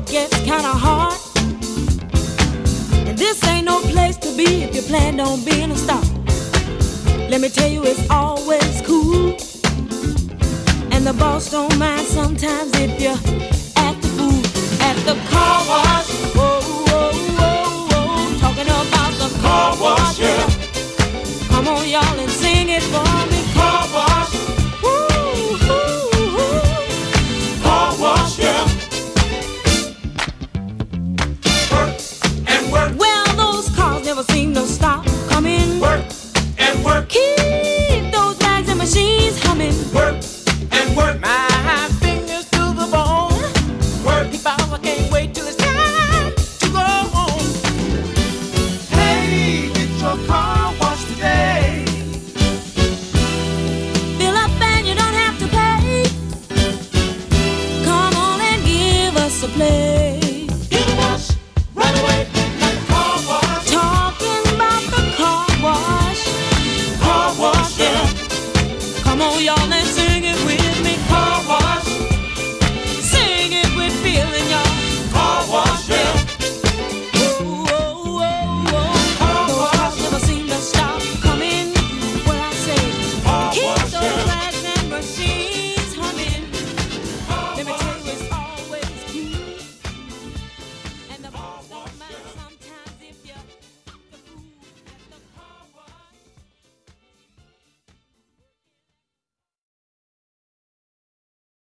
gets kinda hard. And this ain't no place to be if you plan on being a star. Let me tell you, it's always cool. And the boss don't mind sometimes if you act the fool at the car wash. Whoa, whoa, whoa, whoa. Talking about the car wash, yeah. Come on, y'all.